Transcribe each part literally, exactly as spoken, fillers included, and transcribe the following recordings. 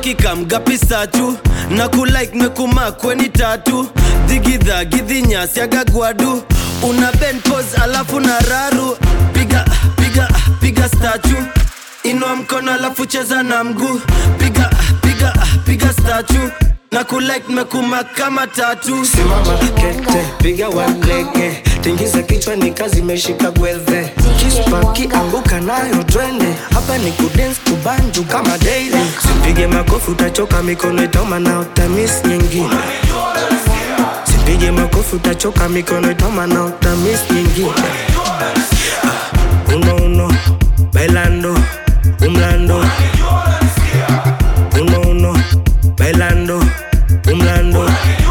Cheki kam gapi satu na kulike mekuma kweni tatu. Digidha gidhinya siaga guadu. Una bend pose alafu na raru. Piga piga piga statue. Inua mkono alafu cheza na mguu. Piga piga piga statue. Na kulike mekuma kama tatu. Simama kete, piga walege. Tingiza kichwa ni kazi meshika gwethe. Kispaki anguka nayo twende. Hapa ni kudance kubanju kama daily. Sipige makofi utachoka mikono itauma na utamiss nyingine. Sipige makofi utachoka mikono itauma na utamiss nyingine. ah, Uno uno, bailando, umlando. Uno uno, bailando, umlando.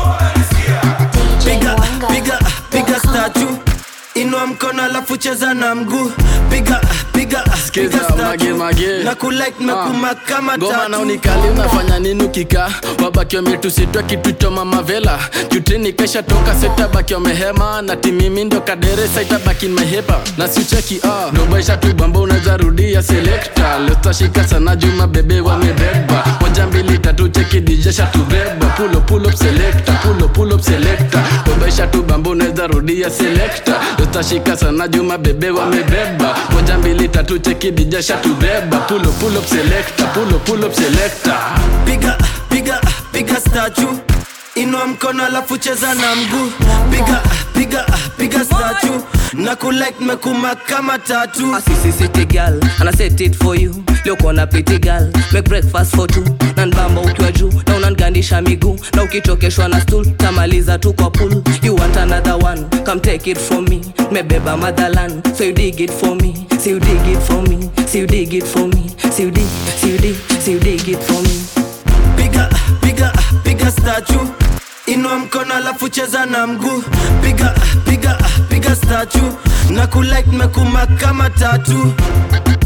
Piga, piga, piga statue. Inua mkono alafu cheza na mguu. Piga, piga, piga statue. Na kulike mekuma kama tatu. Goma na unikali unafanya nini ukika. Wabaki wametusitwa kitu cha mama vela. Jutini kesha toka seta baki wamehema. Na timimi ndo kadere saita baki mehepa. Na siucheki ah Dobaisha tu bamba unaweza rudia selector. Lesta shika sana juma bebe wamebeba. Moja mbili tatu cheki D J sha tubeba. Pull up pull up selector. Pull up pull up selector. Dobaisha tu bamba unaweza rudia selector. Lesta shika sana juma bebe wamebeba. Moja mbili tatu cheki D J sha tubeba. Pull up pull up selector. Pull up pull up selector. Piga, piga, piga statue. Inua mkono alafu cheza na mguu. Piga, piga, piga statue. Na kulike mekuma kama tatu. Assisi city girl, and I set it for you. Leo kona pretty girl, make breakfast for two. Nanbamba ukiwa juu, na unangandisha miguu. Na ukichokeshwa na stool, tamaliza tu kwa pool. You want another one, come take it from me. Mebeba motherland, so you dig it for me. So you dig it for me, so you dig it for me. So you dig, so you dig, so you dig it for me. Piga, piga, piga statue. Inua mkono alafu cheza na mguu. Piga, piga, piga statue. Na kulike mekuma kama tatu.